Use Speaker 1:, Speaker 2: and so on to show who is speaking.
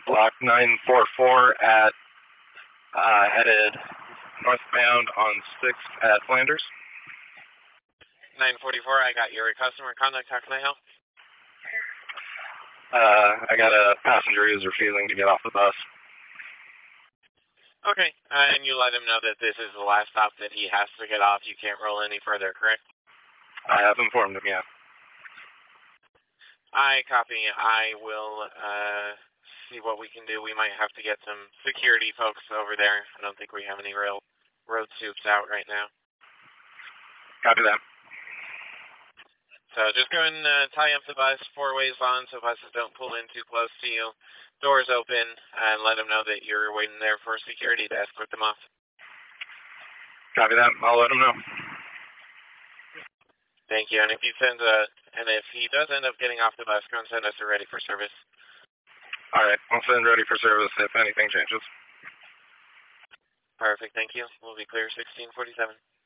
Speaker 1: Block 944 at headed northbound on 6th at Flanders.
Speaker 2: 944, I got your customer contact. How can I help?
Speaker 1: I got a passenger who's refusing to get off the bus.
Speaker 2: Okay, and you let him know that this is the last stop that he has to get off. You can't roll any further, correct?
Speaker 1: I have informed him, yeah.
Speaker 2: I copy. I will see what we can do. We might have to get some security folks over there. I don't think we have any real road soups out right now.
Speaker 1: Copy that.
Speaker 2: So just go and tie up the bus 4 ways on so buses don't pull in too close to you. Doors open, and let them know that you're waiting there for security to escort them off.
Speaker 1: Copy that. I'll let him know.
Speaker 2: Thank you. And if he does end up getting off the bus, go and send us a ready for service.
Speaker 1: All right. I'll send ready for service if anything changes.
Speaker 2: Perfect. Thank you. We'll be clear 1647.